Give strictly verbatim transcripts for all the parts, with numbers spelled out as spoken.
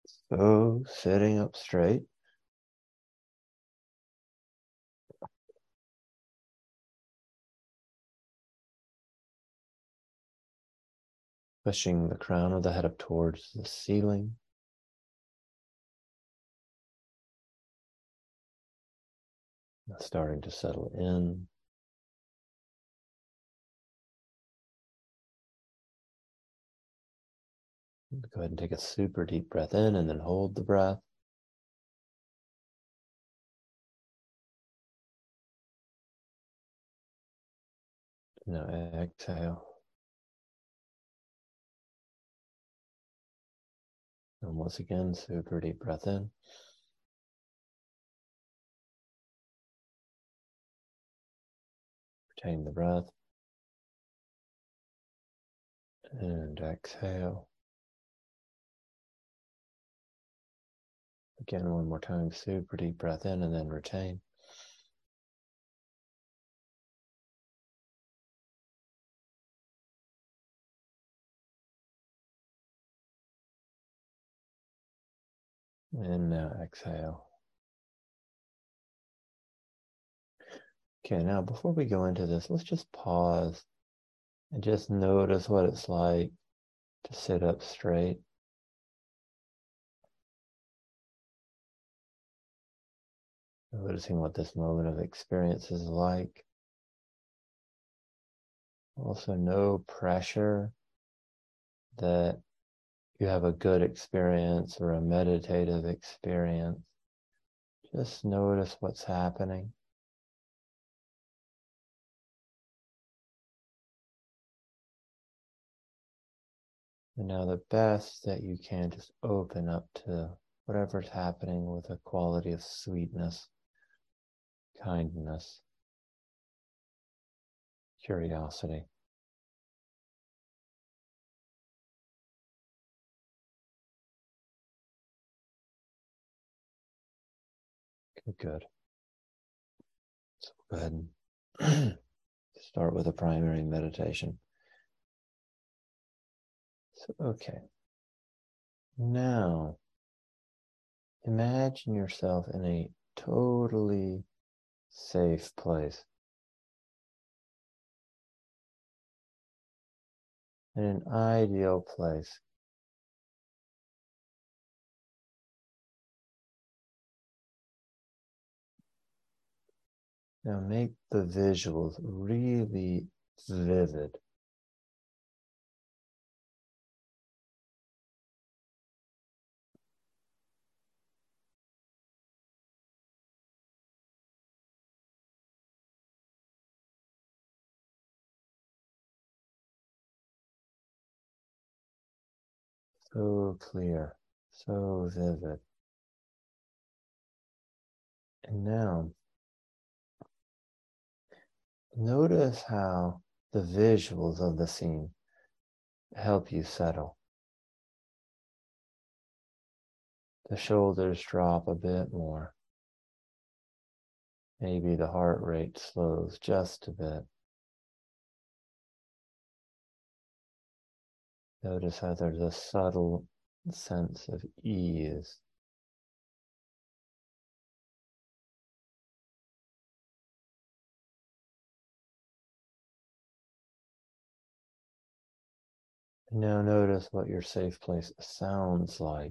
So sitting up straight. Pushing the crown of the head up towards the ceiling. Starting to settle in. Go ahead and take a super deep breath in and then hold the breath. Now exhale. And once again, super deep breath in. Retain the breath. And exhale. Again, one more time, super deep breath in and then retain. And now exhale. Okay, now before we go into this, let's just pause and just notice what it's like to sit up straight. Noticing what this moment of experience is like. Also, no pressure that you have a good experience or a meditative experience. Just notice what's happening. And now the best that you can, just open up to whatever's happening with a quality of sweetness, kindness, curiosity. Good, good. So go ahead and start with a primary meditation. So, okay. Now, imagine yourself in a totally safe place. In an ideal place. Now make the visuals really vivid. So clear, so vivid. And now, notice how the visuals of the scene help you settle. The shoulders drop a bit more. Maybe the heart rate slows just a bit. Notice how there's a subtle sense of ease. Now notice what your safe place sounds like.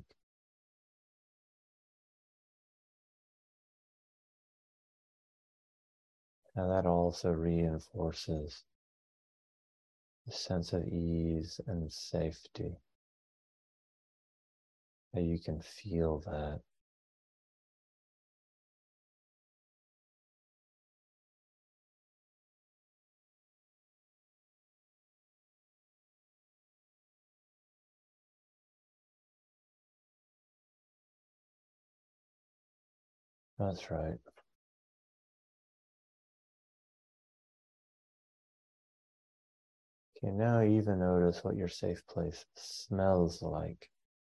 Now that also reinforces the sense of ease and safety. That you can feel that. That's right. Okay, now even notice what your safe place smells like.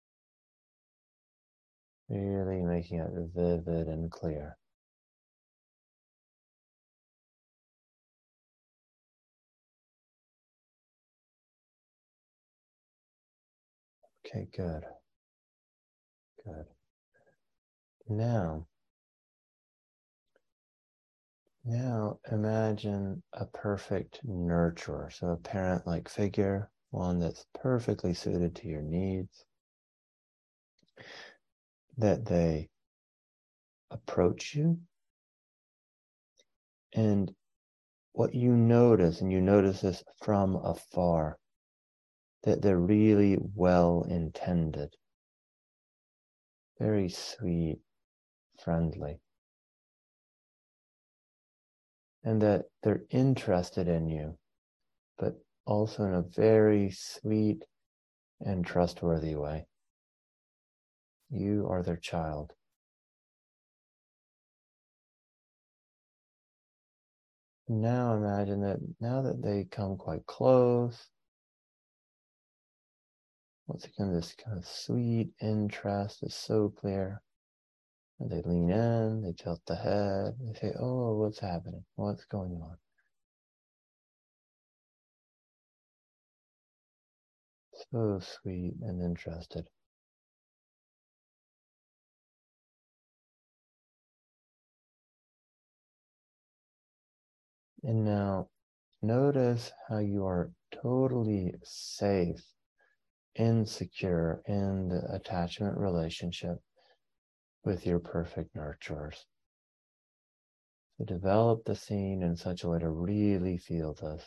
Really making it vivid and clear. Okay, good. Good. Now, now imagine a perfect nurturer, so a parent-like figure, one that's perfectly suited to your needs, that they approach you, and what you notice, and you notice this from afar, that they're really well intended, very sweet, friendly, and that they're interested in you, but also in a very sweet and trustworthy way. You are their child. Now imagine that now that they come quite close, once again, this kind of sweet interest is so clear. And they lean in, they tilt the head, they say, oh, what's happening? What's going on? So sweet and interested. And now notice how you are totally safe, insecure in the attachment relationship with your perfect nurturers. So develop the scene in such a way to really feel this.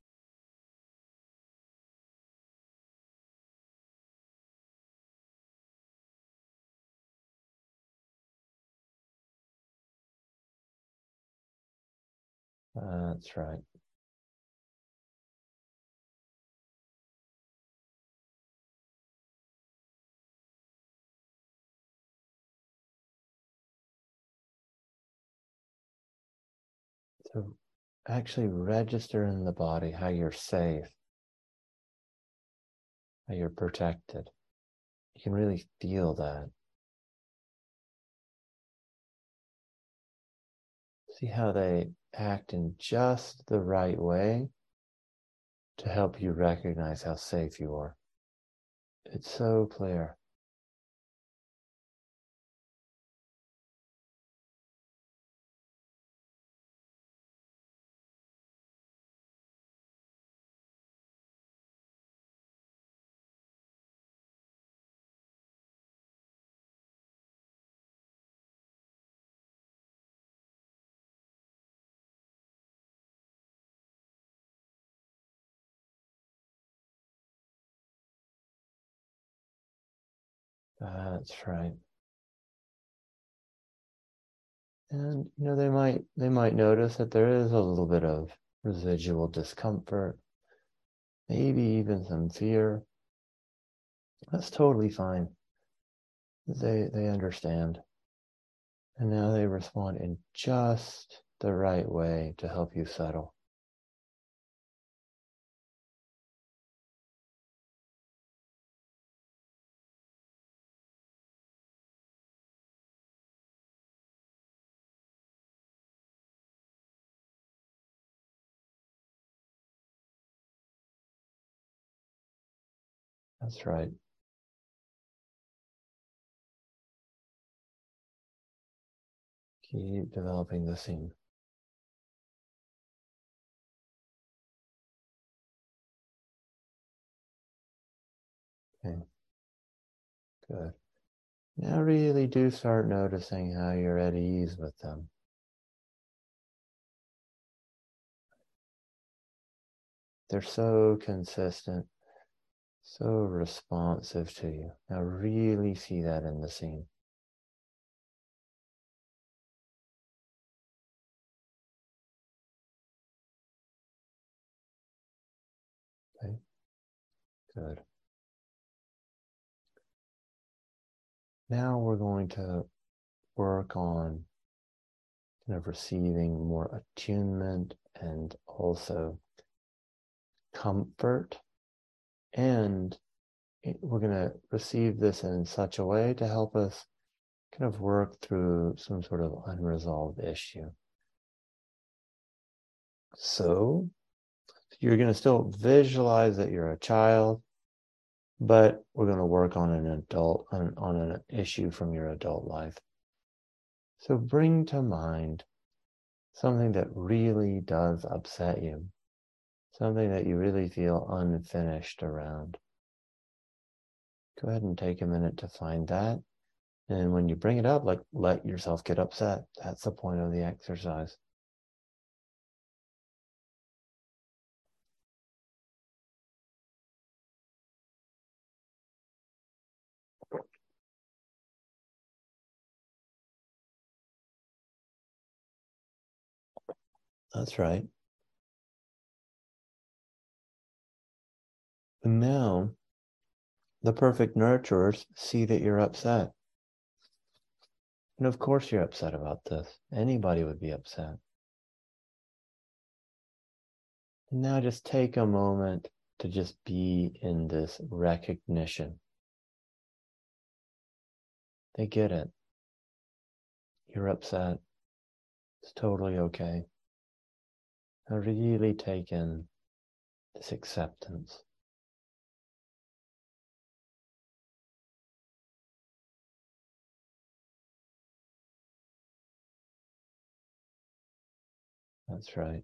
That's right. So actually register in the body how you're safe, how you're protected. You can really feel that. See how they act in just the right way to help you recognize how safe you are. It's so clear. That's right. And you know, they might they might notice that there is a little bit of residual discomfort, maybe even some fear. That's totally fine. They they understand. And now they respond in just the right way to help you settle. That's right. Keep developing the scene. Okay, good. Now really do start noticing how you're at ease with them. They're so consistent, so responsive to you. Now really see that in the scene. Okay, good. Now we're going to work on kind of receiving more attunement and also comfort. And we're going to receive this in such a way to help us kind of work through some sort of unresolved issue. So you're going to still visualize that you're a child, but we're going to work on an adult, on, on an issue from your adult life. So bring to mind something that really does upset you, something that you really feel unfinished around. Go ahead and take a minute to find that. And when you bring it up, like, let yourself get upset. That's the point of the exercise. That's right. And now, the perfect nurturers see that you're upset. And of course you're upset about this. Anybody would be upset. And now just take a moment to just be in this recognition. They get it. You're upset. It's totally okay. Now really take in this acceptance. That's right.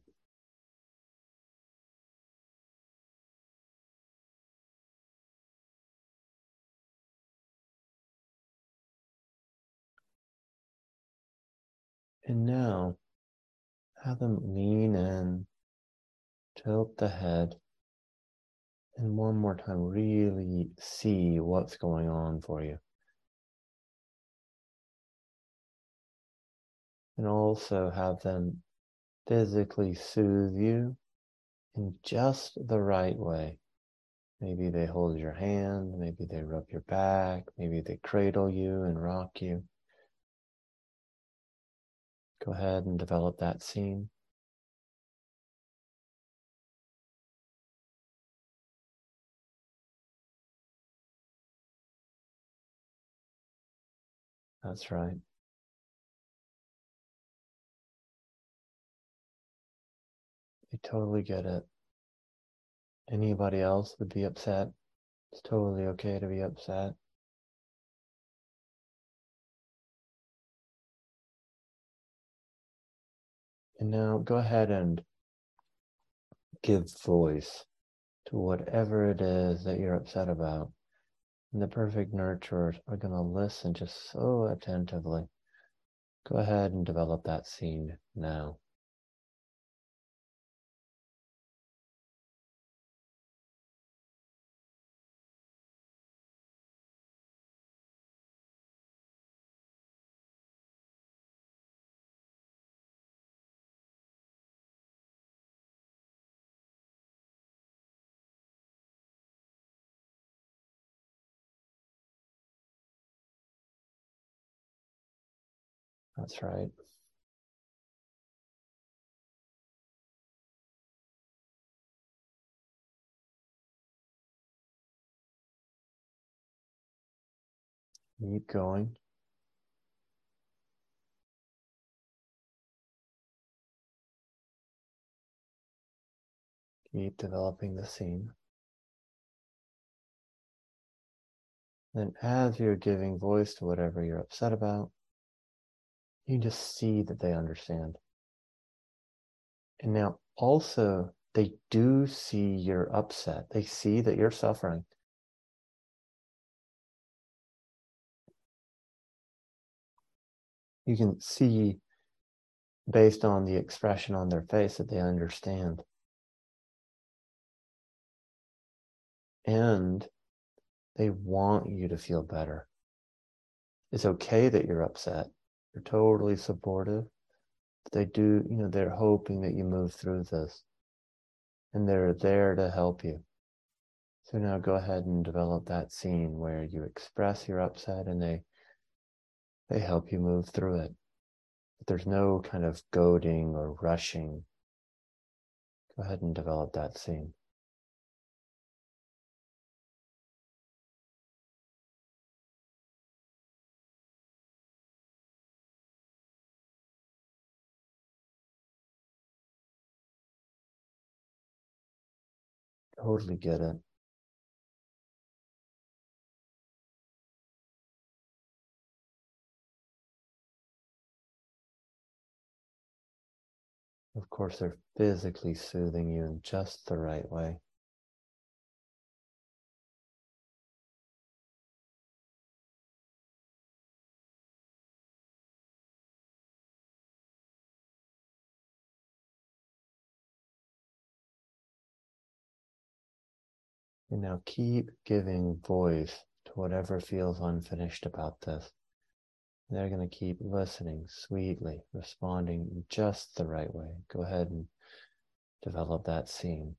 And now, have them lean in, tilt the head, and one more time, really see what's going on for you. And also have them physically soothe you in just the right way. Maybe they hold your hand, maybe they rub your back, maybe they cradle you and rock you. Go ahead and develop that scene. That's right. They totally get it. Anybody else would be upset. It's totally okay to be upset. And now go ahead and give voice to whatever it is that you're upset about. And the perfect nurturers are going to listen just so attentively. Go ahead and develop that scene now. That's right. Keep going. Keep developing the scene. Then as you're giving voice to whatever you're upset about, you just see that they understand. And now also, they do see you're upset. They see that you're suffering. You can see based on the expression on their face that they understand. And they want you to feel better. It's okay that you're upset. They're totally supportive. They do, you know, they're hoping that you move through this. And they're there to help you. So now go ahead and develop that scene where you express your upset and they they help you move through it. But there's no kind of goading or rushing. Go ahead and develop that scene. Totally get it. Of course, they're physically soothing you in just the right way. And now keep giving voice to whatever feels unfinished about this. They're going to keep listening sweetly, responding just the right way. Go ahead and develop that scene.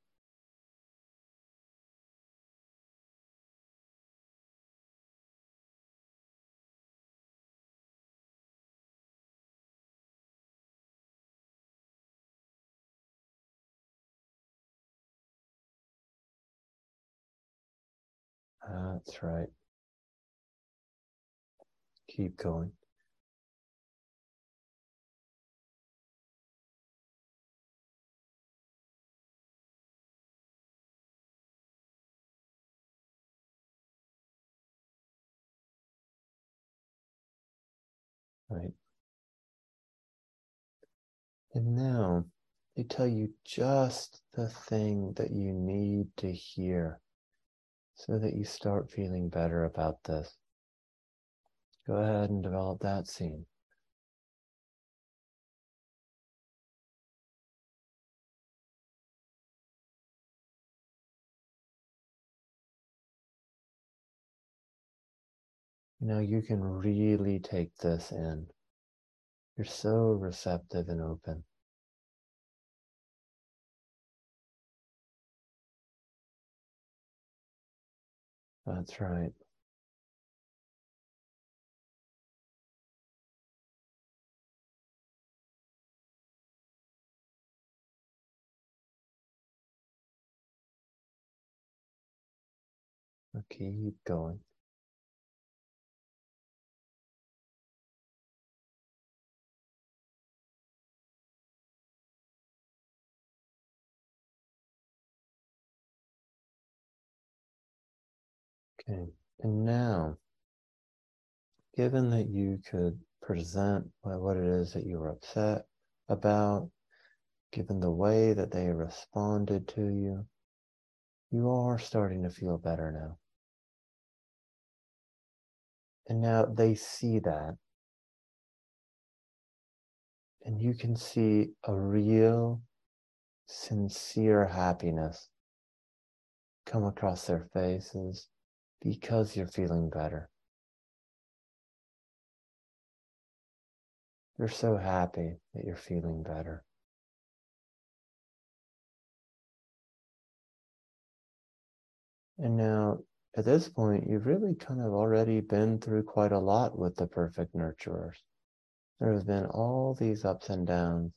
That's right. Keep going. Right. And now they tell you just the thing that you need to hear so that you start feeling better about this. Go ahead and develop that scene. Now you can really take this in. You're so receptive and open. That's right. Now keep going. Okay. And now, given that you could present what it is that you were upset about, given the way that they responded to you, you are starting to feel better now. And now they see that. And you can see a real, sincere happiness come across their faces because you're feeling better. They're so happy that you're feeling better. And now, at this point, you've really kind of already been through quite a lot with the perfect nurturers. There have been all these ups and downs.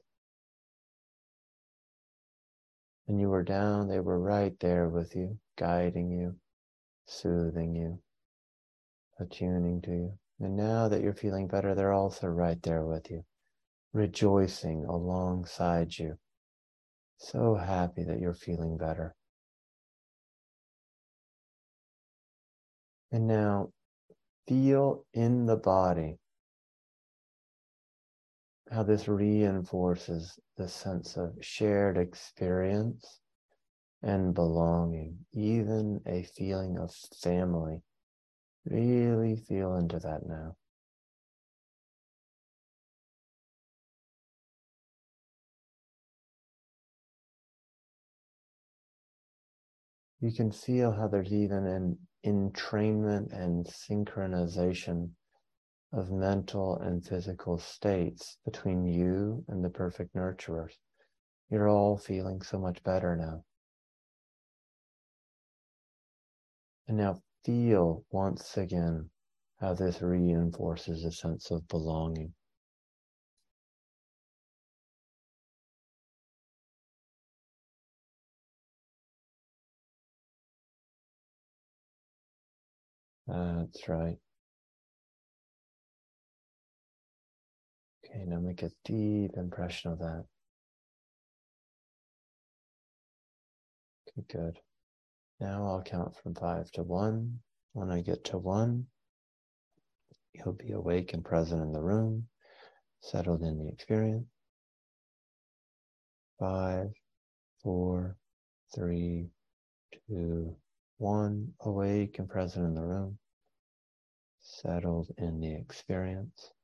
And you were down, they were right there with you, guiding you, soothing you, attuning to you. And now that you're feeling better, they're also right there with you, rejoicing alongside you. So happy that you're feeling better. And now feel in the body how this reinforces the sense of shared experience and belonging, even a feeling of family. Really feel into that now. You can feel how there's even an entrainment and synchronization of mental and physical states between you and the perfect nurturers. You're all feeling so much better now. And now feel once again how this reinforces a sense of belonging. That's right. Okay, now make a deep impression of that. Okay, good. Now I'll count from five to one. When I get to one, you'll be awake and present in the room, settled in the experience. Five, four, three, two, one. Awake and present in the room. Settled in the experience.